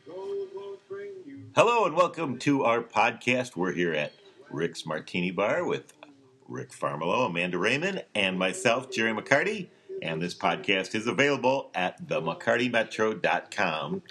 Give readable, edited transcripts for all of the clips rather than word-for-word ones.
Hello and welcome to our podcast. We're here at Rick's Martini Bar with Rick Farmelo, Amanda Raymond, and myself, Jerry McCarty. And this podcast is available at themccartymetro.com,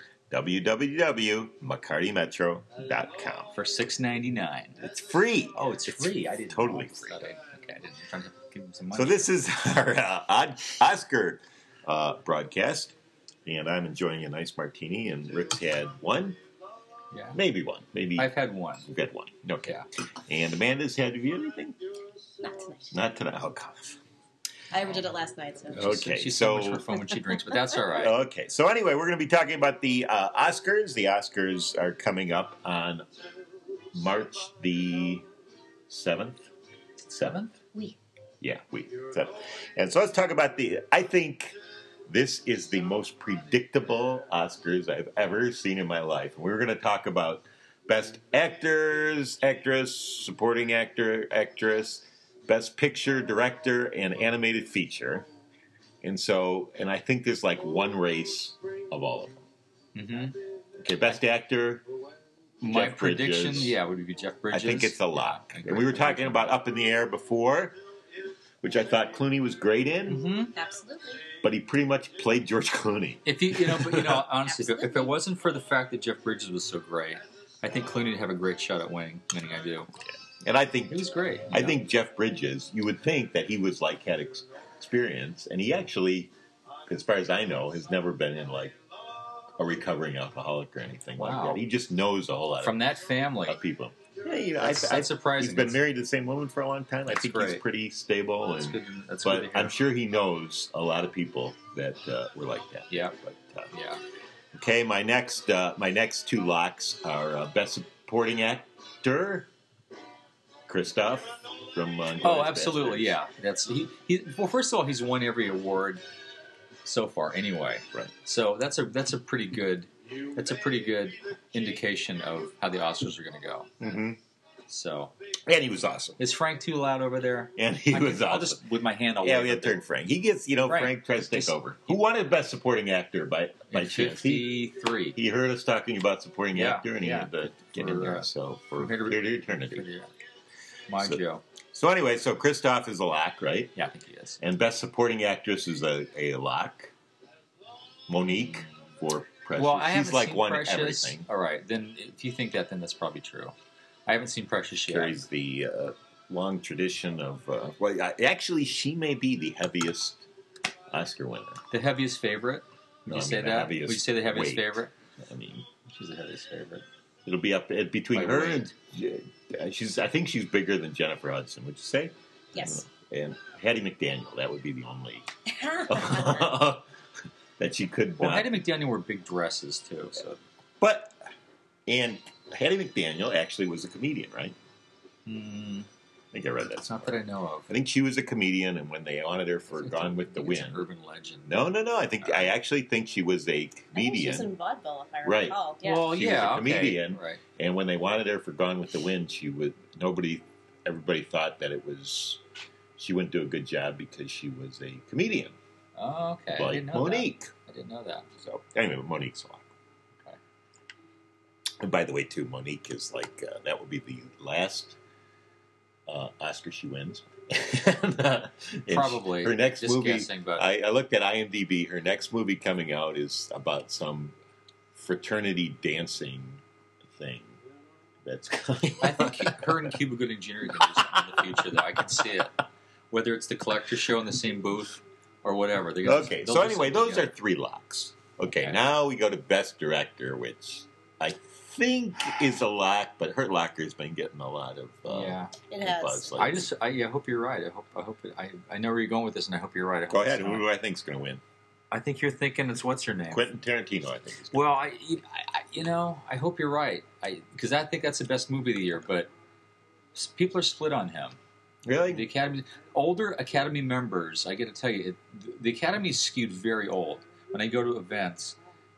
www.mccartymetro.com. For $6.99. It's free. Oh, it's free. I didn't totally know. free. Okay, I didn't. I'm trying to give him some money. So this is our Oscar broadcast, and I'm enjoying a nice martini, and Rick's had one. Yeah. Maybe one. Maybe I've had one. You've had one. Okay. Yeah. And Amanda's had, have you had anything? Not tonight. Not tonight. Oh, gosh. I overdid it last night, so. Okay. She's so much more fun when she drinks, but that's all right. Okay. So anyway, we're going to be talking about the Oscars. The Oscars are coming up on March the 7th. 7th? Yeah, so, and so let's talk about I think this is the most predictable Oscars I've ever seen in my life. And we're going to talk about Best Actors, Actress, Supporting Actor, Actress, Best Picture, Director, and Animated Feature. And I think there's like one race of all of them. Mm-hmm. Okay, Best Actor. My Jeff prediction, Bridges. would be Jeff Bridges. I think it's a lock. Yeah, and we were talking about Up in the Air before, which I thought Clooney was great in, Mm-hmm. Absolutely. but he pretty much played George Clooney. If honestly, if it wasn't for the fact that Jeff Bridges was so great, I think Clooney would have a great shot at winning. I do. And I think He was great. I think Jeff Bridges, you would think that he was like had experience, and he actually, as far as I know, has never been in like a recovering alcoholic or anything like Wow. that. He just knows a whole lot From that family. of people. Yeah, That's surprising. He's been married to the same woman for a long time. I That's think great. he's pretty stable, That's and, good. That's but good to hear. I'm sure he knows a lot of people that were like that. Yeah. But, Yeah. okay, my next two locks are Best Supporting Actor, Christoph from. Oh, absolutely. Yeah. That's he. Well, first of all, he's won every award so far. Anyway. Right. So that's a pretty good indication of how the Oscars are going to go. Mm-hmm. So, And he was awesome. is Frank too loud over there? And he was I'll awesome. just with my hand all Yeah, over we had it. turned Frank. He gets, Frank tries to take Just- over. Who wanted Best Supporting Actor by chance? 53. He heard us talking about supporting Yeah, actor, and he yeah. had to get in For, there. So for From Here to Here to Eternity. Yeah. My So- Joe. So anyway, so Christoph is a lock, right? Yeah, I think he is. And Best Supporting Actress is a lock. Monique for Precious. Well, I She's haven't like seen won Precious. everything. All right, then if you think that, then that's probably true. I haven't seen Precious yet. Carries the long tradition of. Actually, she may be the heaviest Oscar winner. The heaviest favorite? Would No, you I say mean the that? heaviest Would you say the heaviest weight. favorite? I mean, She's the heaviest favorite. it'll be up between By her weight. and I think she's bigger than Jennifer Hudson. Would you say? Yes. And Hattie McDaniel. That would be the only that she could. Well, not. Hattie McDaniel wore big dresses too. So, And Hattie McDaniel actually was a comedian, right? I think I read that. it's not that I know of. I think she was a comedian, and when they wanted her for Gone with the It's Wind. an urban legend. No. I actually think she was a I think she comedian. was in vaudeville, if I Right. recall. Yeah. Well, She was yeah, a comedian. Okay. Right. And when they wanted her for Gone with the Wind, everybody thought that she wouldn't do a good job because she was a comedian, Oh, okay. I like didn't know Monique. that. I didn't know that. So anyway, Monique's a lot. Okay. And by the way, too, Monique is like that will be the last Oscar she wins. and Probably. her next Just movie. guessing, but I looked at IMDb. Her next movie coming out is about some fraternity dancing thing. That's I think her and Cuba Gooding Jr. are going to do something in the future, though. I can see it. Whether it's the collector show in the same booth or whatever. Okay, so anyway, those are three locks. Okay, Okay. now we go to Best Director, which I think is a lock, but Hurt Locker's been getting a lot of yeah. It has. buzz. I hope you're right. I know where you're going with this, and I hope you're right. I hope Go ahead. it's Who not. do I think's going to win? I think you're thinking it's what's her name? Quentin Tarantino, I think. Is Well, I hope you're right. Because I think that's the best movie of the year. But people are split on him. really? The Academy, older Academy members, I got to tell you, the Academy is skewed very old. When I go to events, it's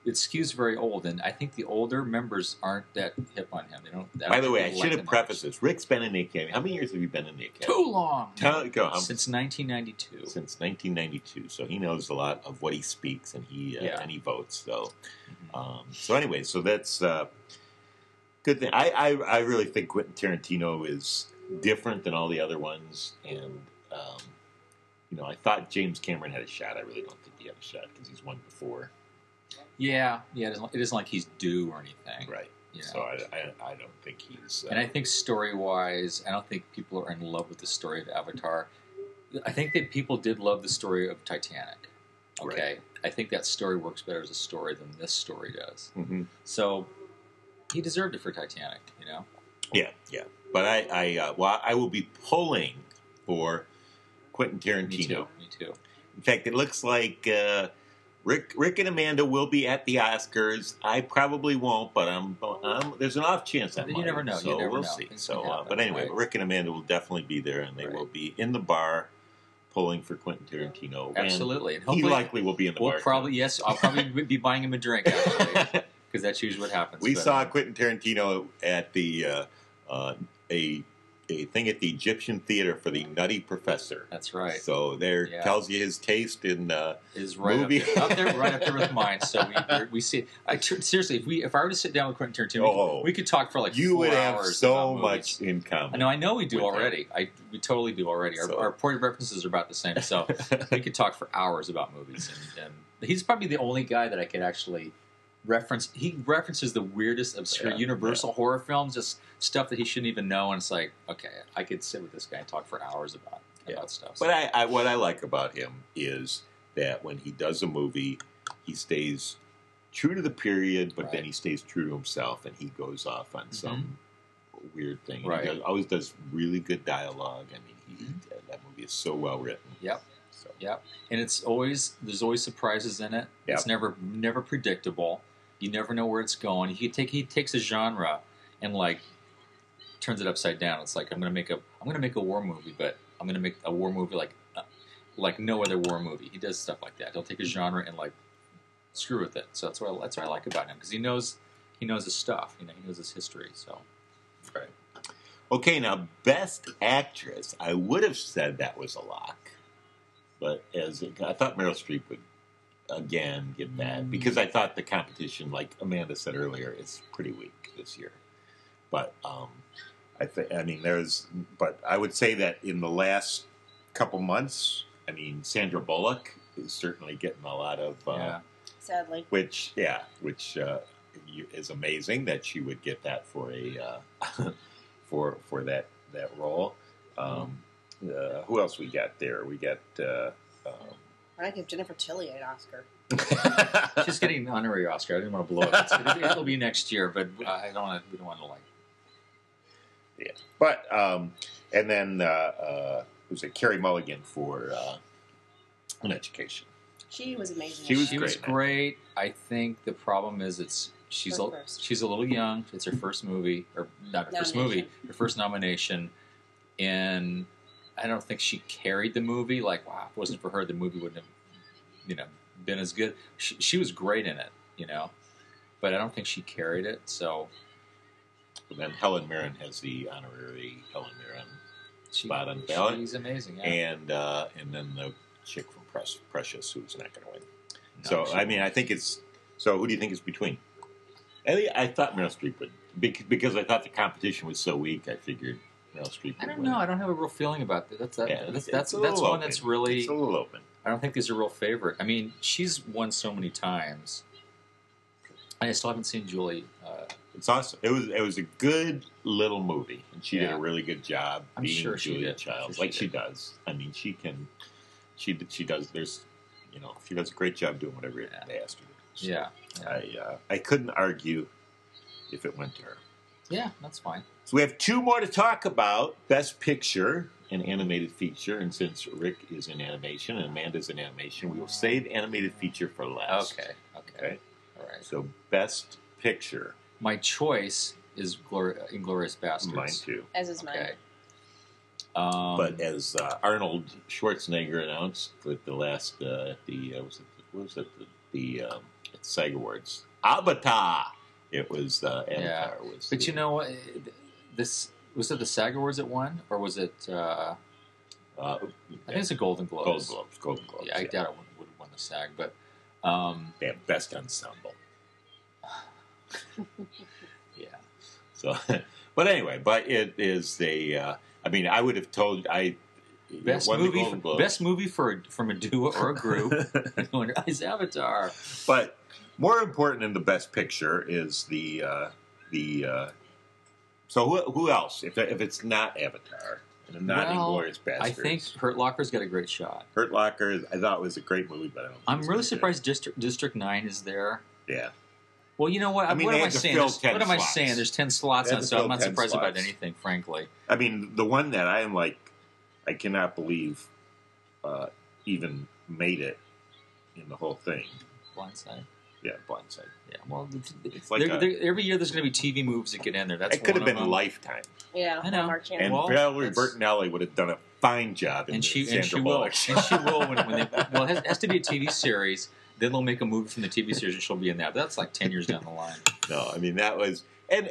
it skews very old, and I think the older members aren't that hip on him. They don't. By the way, I like should have him prefaced this. Rick's been in the Academy. How many years have you been in the Academy? Too long. Since 1992. Since 1992. So he knows a lot of what he speaks, and he votes. So, so anyway, so that's good thing. I really think Quentin Tarantino is different than all the other ones, and I thought James Cameron had a shot. I really don't think he had a shot because he's won before. Yeah. It isn't like he's due or anything. Right. So I don't think he's... and I think story-wise, I don't think people are in love with the story of Avatar. I think that people did love the story of Titanic. Okay? Right. I think that story works better as a story than this story does. Mm-hmm. So he deserved it for Titanic, Yeah. But I will be pulling for Quentin Tarantino. Me too. In fact, it looks like Rick and Amanda will be at the Oscars. I probably won't, but there's an off chance I might. You never know. So we'll see. So, but anyway, right? Rick and Amanda will definitely be there, and they will be in the bar pulling for Quentin Tarantino. Absolutely. And he likely will be in the bar. Yes, I'll probably be buying him a drink, actually, because that's usually what happens. We saw Quentin Tarantino at the a thing at the Egyptian Theater for the Nutty Professor. That's right. So there tells you his taste in is right movie. Up there with mine. So we see. Seriously, if I were to sit down with Quentin Tarantino, we could talk for like 4 hours. You would have so about much in common. I know we do already. We totally do already. Our point of references are about the same. So we could talk for hours about movies. And he's probably the only guy that I could actually reference. He references the weirdest, obscure Universal horror films, just stuff that he shouldn't even know. And it's like, okay, I could sit with this guy and talk for hours about stuff. But I what I like about him is that when he does a movie, he stays true to the period, but then he stays true to himself, and he goes off on some weird thing. Right. He always does really good dialogue. I mean, that movie is so well written. Yep. And there's always surprises in it. Yep. It's never predictable. You never know where it's going. He takes a genre and like turns it upside down. It's like I'm gonna make a war movie, but I'm gonna make a war movie like no other war movie. He does stuff like that. He'll take a genre and like screw with it. So that's what I like about him, because he knows his stuff. He knows his history. So right. Okay, now Best Actress. I would have said that was a lock, but I thought Meryl Streep would again get that, because I thought the competition, like Amanda said earlier, is pretty weak this year. But but I would say that in the last couple months, Sandra Bullock is certainly getting a lot of sadly, which is amazing that she would get that for a for that role. Who else we got there? We got. I give Jennifer Tilly an Oscar. She's getting an honorary Oscar. I didn't want to blow it. It'll be next year, but we don't want to like. Yeah, but and then was it Carey Mulligan for An Education? She was amazing. She was great. I think the problem is she's a little young. It's her first movie, or not her first movie, her first nomination, and I don't think she carried the movie. Like, wow, if it wasn't for her, the movie wouldn't have, been as good. She was great in it, but I don't think she carried it. So, and then Helen Mirren has the honorary Helen Mirren spot on the ballot. She's amazing, yeah. And then the chick from Precious, who's not going to win. No, so I think it's. So who do you think is between? I thought Meryl Streep would, because I thought the competition was so weak. I figured Meryl Streep would I don't win. know. I don't have a real feeling about that. That's it's one open. That's really. It's a little open. I don't think there's a real favorite. She's won so many times. I still haven't seen Julie. It's awesome. It was a good little movie, and she did a really good job I'm being sure she Julia did. Childs, I'm sure like she does. She can. She does. There's, she does a great job doing whatever they asked her to do. So I couldn't argue if it went to her. Yeah, that's fine. So we have two more to talk about: Best Picture and Animated Feature. And since Rick is in animation and Amanda's in animation, we will save Animated Feature for last. Okay. All right. So Best Picture. My choice is Inglourious Basterds. Mine too. As is mine. Okay. But as Arnold Schwarzenegger announced with the last the SAG Awards. Avatar. It was Avatar. Was But you know what? This was it. The SAG Awards it won, or was it? I think it's the Golden Globes. Golden Globes. Yeah, I doubt it would have won the SAG, but they have best ensemble. yeah. So, but anyway, it is I mean, I would have told Best movie from a duo or a group is Avatar. But more important than the best picture is the. So who else? If it's not Avatar and not Inglourious Basterds, I think Hurt Locker's got a great shot. Hurt Locker, I thought was a great movie, but I don't. I'm really surprised District 9 is there. Yeah. Well, you know what? I mean, what am I saying? What am I saying? There's 10 slots on it, so I'm not surprised about anything, frankly. I mean, the one that I am like, I cannot believe even made it in the whole thing. Blindside. Yeah, Blindside. Yeah, well, it's like every year there's going to be TV movies that get in there. It could have been Lifetime. Yeah, I know. And Valerie Bertinelli would have done a fine job. And she will. And she will when they. Well, it has to be a TV series. Then they'll make a movie from the TV series, and she'll be in that. But that's like 10 years down the line. No, I mean that was and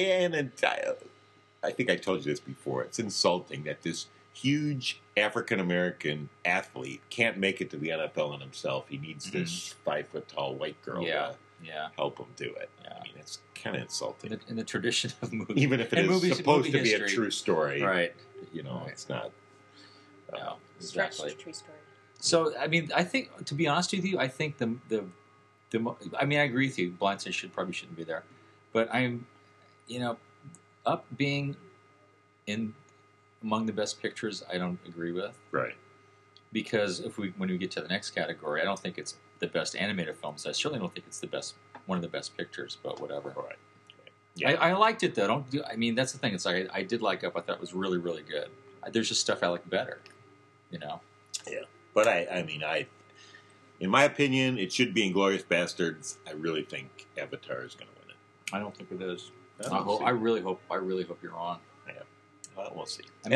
I think I told you this before. It's insulting that this huge African American athlete can't make it to the NFL in himself. He needs this 5 foot tall white girl to help him do it. Yeah. I mean, it's kind of insulting. In the tradition of movies. Even if it is supposed to be a true story. Right. You know, it's not. No, exactly. True story. So, I mean, I think, to be honest with you, I think I mean, I agree with you. Blindside shouldn't be there. But I'm, Up being among the best pictures, I don't agree with. Right. Because when we get to the next category, I don't think it's the best animated films. I certainly don't think it's one of the best pictures, but whatever. Right. Yeah. I liked it, though. I mean, that's the thing. It's like, I did like Up. I thought it was really, really good. There's just stuff I like better, Yeah. But in my opinion, it should be Inglourious Basterds. I really think Avatar is going to win it. I don't think it is. I really hope you're wrong. Yeah. Well, we'll see. If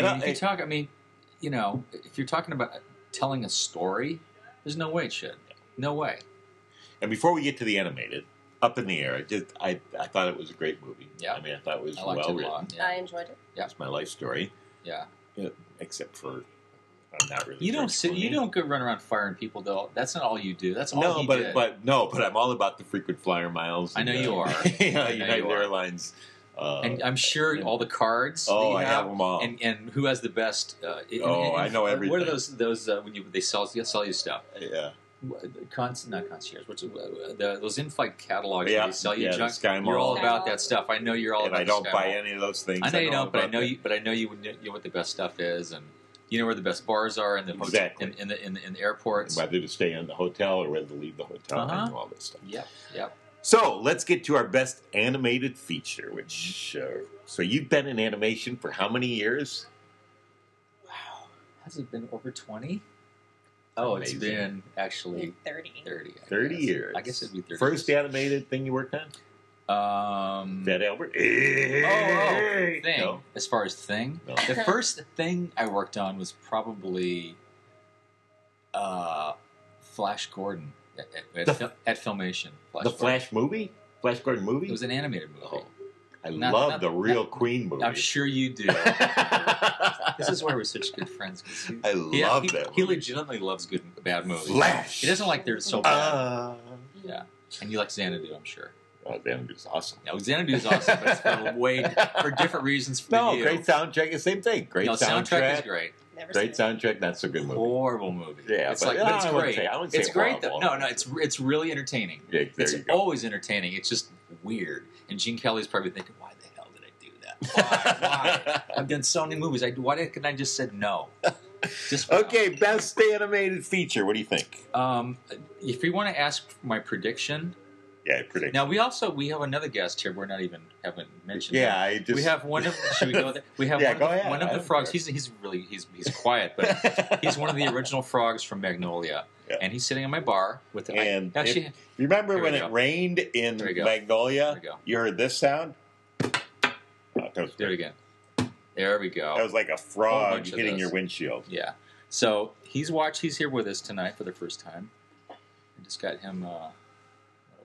you're talking about telling a story, there's no way it should. No way. And before we get to the animated, Up in the Air, I thought it was a great movie. Yeah. I mean, I thought it was well written. Yeah. I enjoyed it. Yeah. It's my life story. Yeah. Except for I'm not really. You don't go run around firing people though. That's not all you do. That's all did. But I'm all about the frequent flyer miles. I know you are. United Airlines. And I'm sure all the cards. Oh, I have them all. And who has the best? I know everything. What are those when they sell you stuff? Yeah. Not concierge. Those in-flight catalogs? Yeah, they sell you junk. You're all about that stuff. I know you're all about. And I don't buy any of those things. I know you don't, but I know you. But I know you know what the best stuff is, and you know where the best bars are in the in the airports. Whether to stay in the hotel or whether to leave the hotel. I know all this stuff. Yep. So let's get to our best animated feature. Which so you've been in animation for how many years? Wow, has it been over 20? Oh, it's been actually 30. 30 years. I guess it'd be 30. First animated thing you worked on? Fat Albert. Thing. No. As far as Thing, No. the first thing I worked on was probably Flash Gordon at Filmation. Flash movie? Flash Gordon movie? It was an animated movie. Oh. I love the real Queen movie. I'm sure you do. This is why we're such good friends. I love that movie. He legitimately loves good and bad movies. Flash! He doesn't like they're so bad. Yeah. And you like Xanadu, I'm sure. Oh, Xanadu's awesome. No, Xanadu is awesome, but it's for different reasons for you. Great soundtrack, the same thing. Great soundtrack is great. Great soundtrack, not so good movie. Horrible movie. Yeah, it's but it's great. I wouldn't say it's great horrible. though. No, it's really entertaining. Yeah, it's always entertaining. It's just weird. And Gene Kelly's probably thinking, why the hell did I do that? Why? I've done so many movies. Why couldn't I just said no? Okay, best animated feature. What do you think? If you want to ask my prediction. Yeah, prediction. Now we have another guest here. Haven't mentioned. Yeah, we have one of. Should we go there? We have one of the frogs. He's quiet, but he's one of the original frogs from Magnolia, and he's sitting in my bar with. Remember when it rained in Magnolia? You heard this sound? Do it again. There we go. That was like a frog hitting your windshield. Yeah. So he's here with us tonight for the first time. I just got him.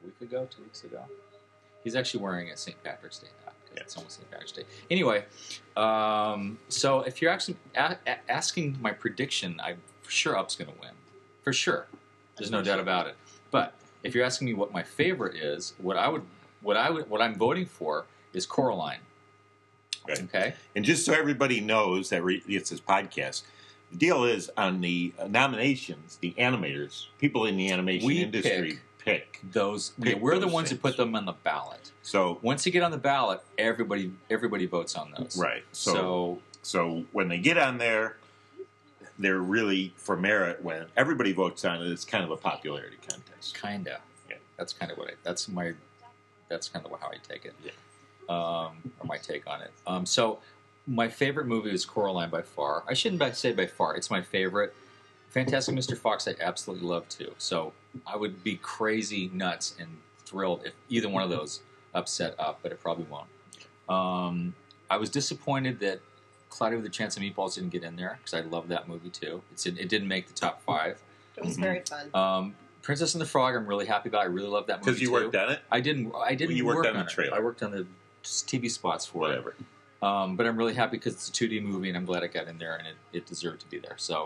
week ago, 2 weeks ago. He's actually wearing a St. Patrick's Day hat because it's almost St. Patrick's Day. Anyway, so if you're actually asking my prediction, I'm for sure Up's going to win. For sure. There's no doubt about it. But if you're asking me what my favorite is, what I'm voting for is Coraline. Right. Okay. And just so everybody knows that it's this podcast, the deal is on the nominations, the animators, people in the animation industry pick those. Pick We're the those ones things. who put them on the ballot. So Once you get on the ballot, everybody votes on those. right. So So when they get on there, they're really for merit. When everybody votes on it, it's kind of a popularity contest. kinda. Yeah. That's kind of what that's kind of how I take it. Yeah. Or my take on it. So my favorite movie is Coraline by far. I shouldn't say by far. It's my favorite. Fantastic Mr. Fox I absolutely love too. So I would be crazy nuts and thrilled if either one of those upset Up, but it probably won't. I was disappointed that Cloudy with a Chance of Meatballs didn't get in there because I love that movie too. It didn't make the top 5. It was very fun. Princess and the Frog I'm really happy about. I really love that movie Because you too. worked on it. I didn't You worked work on the it. trailer. I worked on the TV spots for Whatever. it. But I'm really happy because it's a 2D movie, and I'm glad it got in there, and it deserved to be there. So,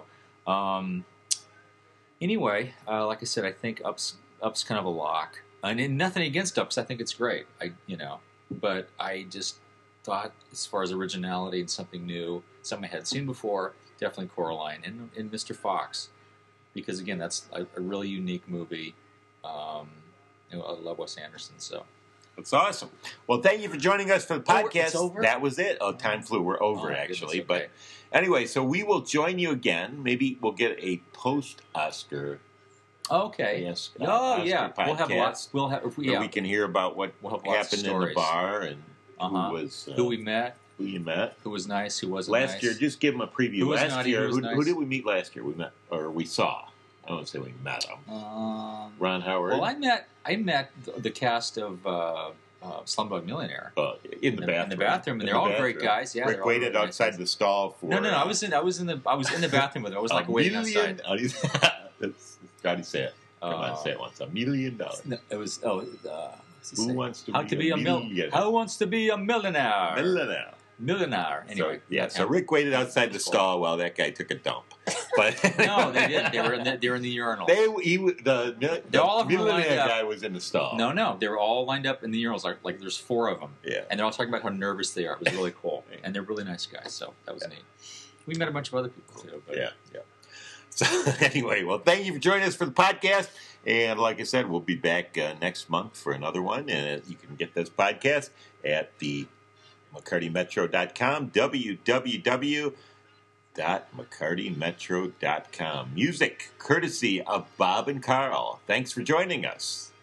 anyway, like I said, I think Up's kind of a lock, and nothing against Up, 'cause I think it's great. But I just thought, as far as originality and something new, something I had seen before, definitely Coraline and Mr. Fox, because again, that's a really unique movie. I love Wes Anderson, so. That's awesome. Well, thank you for joining us for the podcast. It's over? That was it. Oh, time flew. We're over, Oh, actually. goodness, okay. But anyway, so we will join you again. Maybe we'll get a post-Oscar. Okay. Yes. Oh, yeah. Oscar We'll have podcast lots. We'll have. where we can hear about what We'll have lots of happened in the stories. bar and Uh-huh. who was Who we met, who you met. who was nice, who wasn't Last nice. year, just give them a preview. Who was Last naughty, year, who was who nice? did we meet last year? We met, or we saw. I don't want to say we met them. Ron Howard. Well, I met the cast of Slumdog Millionaire in the bathroom. In the bathroom, and they're all great guys. Yeah, Rick they're all waited really nice outside guys. the stall for. No. I was in the bathroom with them. I was like waiting outside. That's how do you say it? Come on, say it once. $1 million. No, it was Who wants to how be to be a millionaire? How wants to be a millionaire? Millionaire. Millionaire. Anyway, So Rick waited outside the stall while that guy took a dump. But no, they didn't. They were in the urinal. The all of them lined millionaire up. guy was in the stall. No, they were all lined up in the urinals. Like there's 4 of them. Yeah. And they're all talking about how nervous they are. It was really cool. And they're really nice guys, so that was neat. We met a bunch of other people, too. But Yeah. So anyway, well, thank you for joining us for the podcast. And like I said, we'll be back next month for another one. And you can get this podcast at the McCartyMetro.com, www.McCartyMetro.com. Music courtesy of Bob and Carl. Thanks for joining us.